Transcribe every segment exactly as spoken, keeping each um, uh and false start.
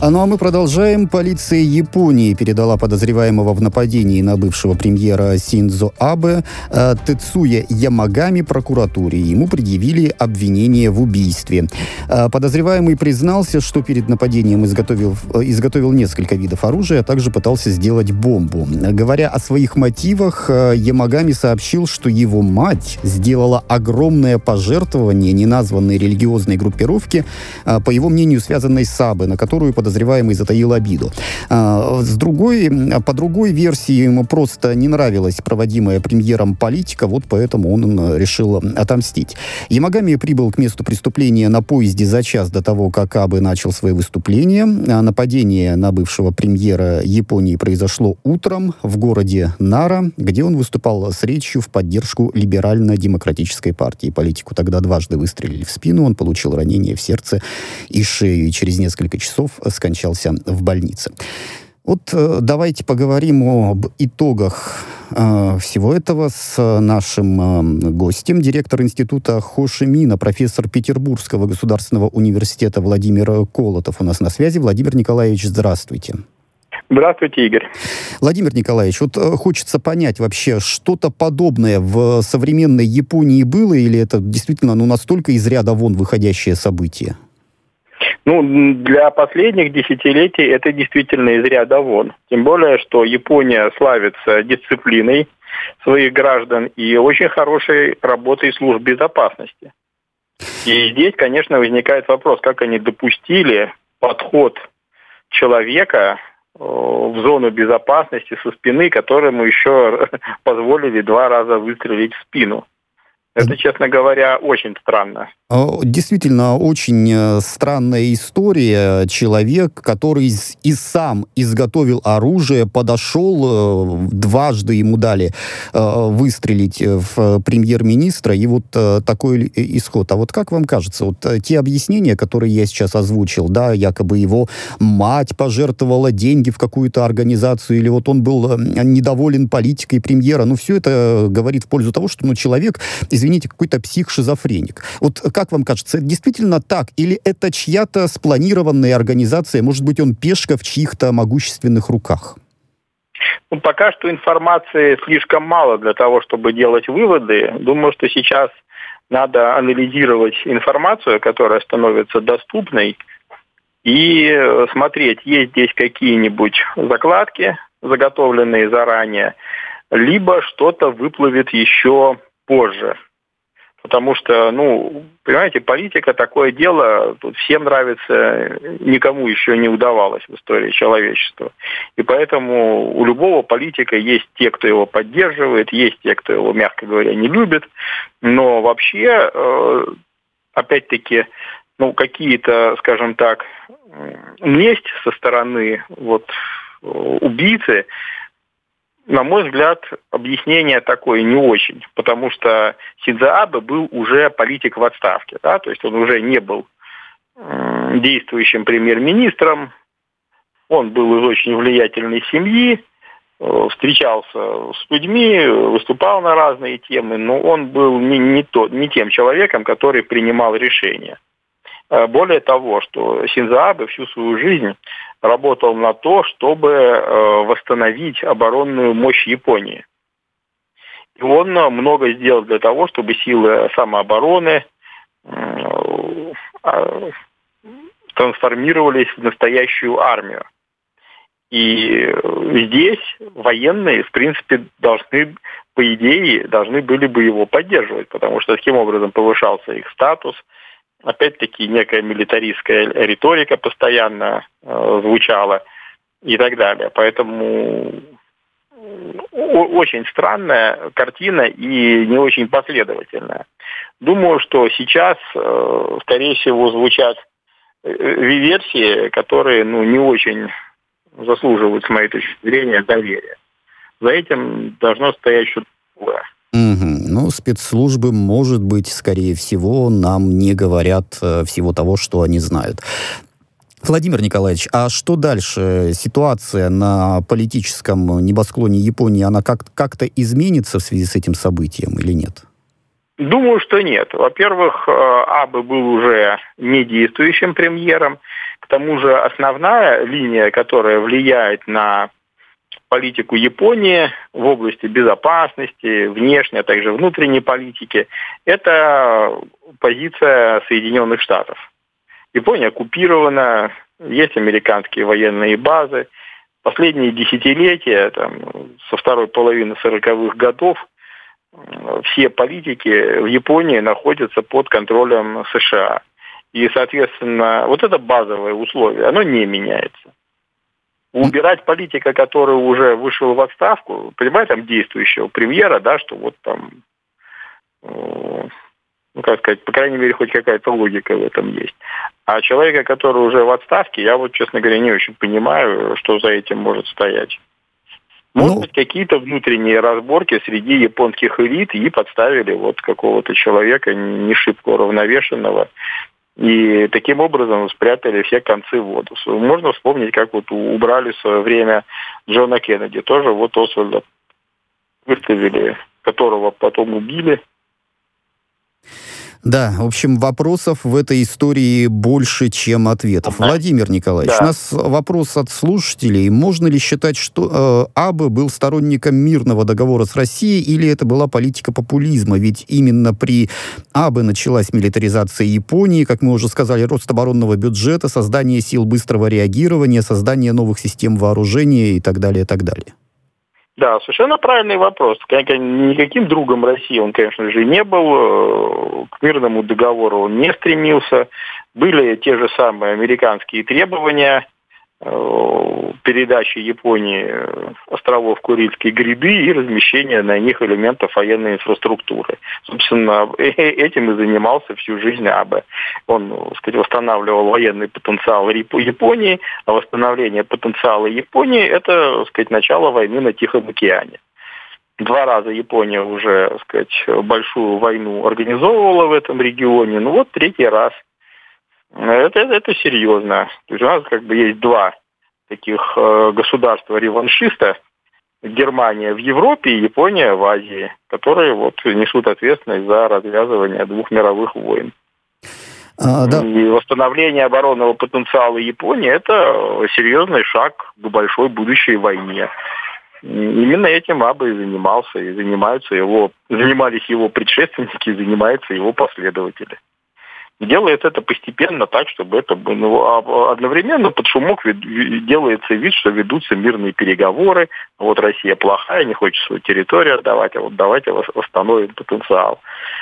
А ну а мы продолжаем. Полиция Японии передала подозреваемого в нападении на бывшего премьера Синдзо Абе э, Тецуя Ямагами прокуратуре. Ему предъявили обвинение в убийстве. Э, подозреваемый признался, что перед нападением изготовил, э, изготовил несколько видов оружия, а также пытался сделать бомбу. Говоря о своих мотивах, э, Ямагами сообщил, что его мать сделала огромное пожертвование неназванной религиозной группировке, э, по его мнению, связанной с Абе, на которую подозреваемый подозреваемый затаил обиду. А, с другой, по другой версии, ему просто не нравилась проводимая премьером политика, вот поэтому он решил отомстить. Ямагами прибыл к месту преступления на поезде за час до того, как Абе начал свои выступления. А нападение на бывшего премьера Японии произошло утром в городе Нара, где он выступал с речью в поддержку либерально-демократической партии. Политику тогда дважды выстрелили в спину, он получил ранение в сердце и шею, и через несколько часов скончался в больнице. Вот э, давайте поговорим об итогах э, всего этого с нашим э, гостем, директор института Хошимина, профессор Петербургского государственного университета Владимир Колотов у нас на связи. Владимир Николаевич, здравствуйте. Здравствуйте, Игорь. Владимир Николаевич, вот э, хочется понять вообще, что-то подобное в современной Японии было, или это действительно ну, настолько из ряда вон выходящее событие? Ну, для последних десятилетий это действительно из ряда вон. Тем более, что Япония славится дисциплиной своих граждан и очень хорошей работой служб безопасности. И здесь, конечно, возникает вопрос, как они допустили подход человека в зону безопасности со спины, которому еще позволили два раза выстрелить в спину. Это, честно говоря, очень странно. Действительно, очень странная история. Человек, который и сам изготовил оружие, подошел, дважды ему дали выстрелить в премьер-министра, и вот такой исход. А вот как вам кажется, вот те объяснения, которые я сейчас озвучил, да, якобы его мать пожертвовала деньги в какую-то организацию, или вот он был недоволен политикой премьера, ну, все это говорит в пользу того, что, ну, человек, извините, какой-то псих-шизофреник. Вот как вам кажется, это действительно так? Или это чья-то спланированная организация? Может быть, он пешка в чьих-то могущественных руках? Ну, пока что информации слишком мало для того, чтобы делать выводы. Думаю, что сейчас надо анализировать информацию, которая становится доступной, и смотреть, есть здесь какие-нибудь закладки, заготовленные заранее, либо что-то выплывет еще позже. Потому что, ну, понимаете, политика такое дело, тут всем нравится, никому еще не удавалось в истории человечества. И поэтому у любого политика есть те, кто его поддерживает, есть те, кто его, мягко говоря, не любит. Но вообще, опять-таки, ну, какие-то, скажем так, месть со стороны вот, убийцы, на мой взгляд, объяснение такое не очень, потому что Синдзо Абе был уже политик в отставке, да, то есть он уже не был э, действующим премьер-министром, он был из очень влиятельной семьи, э, встречался с людьми, выступал на разные темы, но он был не, не, тот, не тем человеком, который принимал решения. Более того, что Синдзо Абе всю свою жизнь работал на то, чтобы восстановить оборонную мощь Японии. И он много сделал для того, чтобы силы самообороны трансформировались в настоящую армию. И здесь военные, в принципе, должны, по идее, должны были бы его поддерживать, потому что таким образом повышался их статус. Опять-таки, некая милитаристская риторика постоянно э, звучала и так далее. Поэтому очень странная картина и не очень последовательная. Думаю, что сейчас, э, скорее всего, звучат версии, которые ну, не очень заслуживают, с моей точки зрения, доверия. За этим должно стоять что-то другое. Угу. Ну, спецслужбы, может быть, скорее всего, нам не говорят э, всего того, что они знают. Владимир Николаевич, а что дальше? Ситуация на политическом небосклоне Японии, она как- как-то изменится в связи с этим событием или нет? Думаю, что нет. Во-первых, Абе был уже не действующим премьером. К тому же основная линия, которая влияет на политику Японии в области безопасности, внешней, а также внутренней политики, это позиция Соединенных Штатов. Япония оккупирована, есть американские военные базы. Последние десятилетия, там, со второй половины сороковых годов, все политики в Японии находятся под контролем США. И, соответственно, вот это базовое условие, оно не меняется. Убирать политика, который уже вышел в отставку, понимаете, там действующего премьера, да, что вот там, ну, как сказать, по крайней мере, хоть какая-то логика в этом есть. А человека, который уже в отставке, я вот, честно говоря, не очень понимаю, что за этим может стоять. Может быть, какие-то внутренние разборки среди японских элит и подставили вот какого-то человека не шибко уравновешенного. И таким образом спрятали все концы в воду. Можно вспомнить, как вот убрали в свое время Джона Кеннеди. Тоже вот Освальда выставили, которого потом убили. Да, в общем, вопросов в этой истории больше, чем ответов. Да. Владимир Николаевич, да. У нас вопрос от слушателей. Можно ли считать, что э, Абе был сторонником мирного договора с Россией, или это была политика популизма? Ведь именно при Абе началась милитаризация Японии, как мы уже сказали, рост оборонного бюджета, создание сил быстрого реагирования, создание новых систем вооружения и так далее, и так далее. Да, совершенно правильный вопрос. Никаким другом России он, конечно же, не был. К мирному договору он не стремился. Были те же самые американские требования передачи Японии островов Курильской гряды и размещения на них элементов военной инфраструктуры. Собственно, этим и занимался всю жизнь Абе. Он, так сказать, восстанавливал военный потенциал Японии, а восстановление потенциала Японии – это, так сказать, начало войны на Тихом океане. Два раза Япония уже, так сказать, большую войну организовывала в этом регионе. Ну вот третий раз. Это, это, это серьезно. То есть у нас как бы есть два таких э, государства-реваншиста. Германия в Европе и Япония в Азии, которые вот несут ответственность за развязывание двух мировых войн. А, да. И восстановление оборонного потенциала Японии – это серьезный шаг к большой будущей войне. Именно этим Абе и занимался, и занимаются его, занимались его предшественники, и занимаются его последователи. Делает это постепенно так, чтобы это было, ну, одновременно под шумок делается вид, что ведутся мирные переговоры. Вот Россия плохая, не хочет свою территорию отдавать, а вот давайте восстановим потенциал.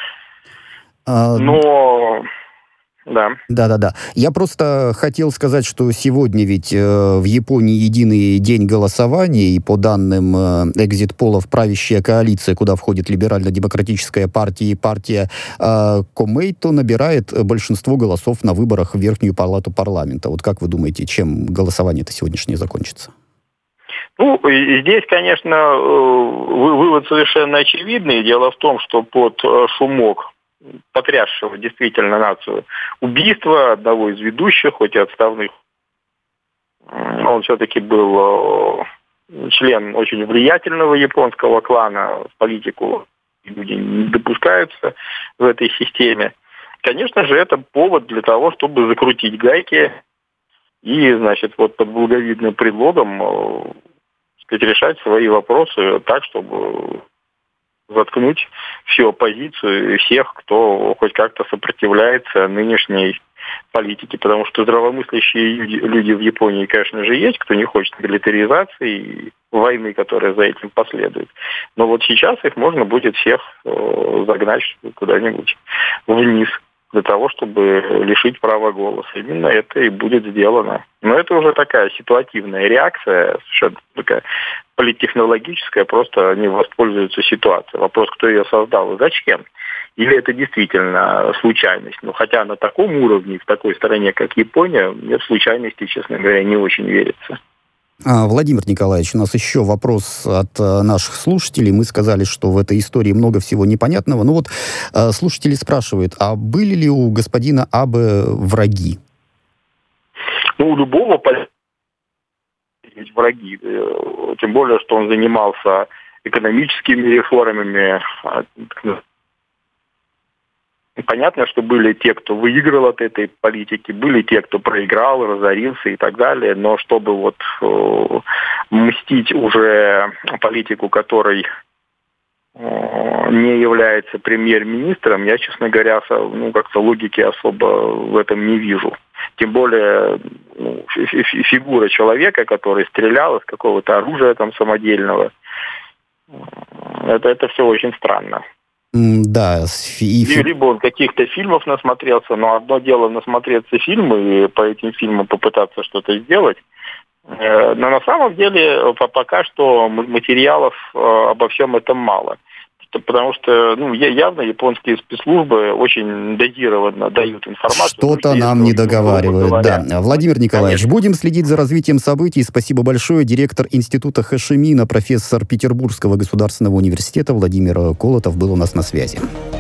А... Но... Да. Да-да-да. Я просто хотел сказать, что сегодня ведь э, в Японии единый день голосования, и по данным э, экзит-полов правящая коалиция, куда входит либерально-демократическая партия и партия э, Комейто, набирает большинство голосов на выборах в Верхнюю палату парламента. Вот как вы думаете, чем голосование-то сегодняшнее закончится? Ну, здесь, конечно, вывод совершенно очевидный. Дело в том, что под шумок потрясшего действительно нацию убийства одного из ведущих, хоть и отставных. Он все-таки был член очень влиятельного японского клана, в политику люди не допускаются в этой системе. Конечно же, это повод для того, чтобы закрутить гайки и, значит, вот под благовидным предлогом, сказать, решать свои вопросы так, чтобы заткнуть всю оппозицию и всех, кто хоть как-то сопротивляется нынешней политике. Потому что здравомыслящие люди, люди в Японии, конечно же, есть, кто не хочет милитаризации и войны, которая за этим последует. Но вот сейчас их можно будет всех э, загнать куда-нибудь вниз для того, чтобы лишить права голоса. Именно это и будет сделано. Но это уже такая ситуативная реакция, совершенно такая политтехнологическая, просто они воспользуются ситуацией. Вопрос, кто ее создал и зачем? Или это действительно случайность? Ну, хотя на таком уровне, в такой стране, как Япония, мне в случайности, честно говоря, не очень верится. Владимир Николаевич, у нас еще вопрос от э, наших слушателей. Мы сказали, что в этой истории много всего непонятного. Но вот э, слушатели спрашивают, а были ли у господина Абе враги? Ну, у любого политика есть враги. Тем более, что он занимался экономическими реформами, Понятно, что были те, кто выиграл от этой политики, были те, кто проиграл, разорился и так далее, но чтобы вот э, мстить уже политику, который э, не является премьер-министром, я, честно говоря, ну, как-то логики особо в этом не вижу. Тем более ну, фигура человека, который стрелял из какого-то оружия там самодельного, это, это все очень странно. Да. И... Либо он каких-то фильмов насмотрелся, но одно дело насмотреться фильмы и по этим фильмам попытаться что-то сделать. Но на самом деле пока что материалов обо всем этом мало. Потому что ну, явно японские спецслужбы очень дозированно дают информацию. Что-то нам не договаривают. Да. Владимир Николаевич, Конечно. Будем следить за развитием событий. Спасибо большое. Директор Института Хошимина, профессор Петербургского государственного университета Владимир Колотов был у нас на связи.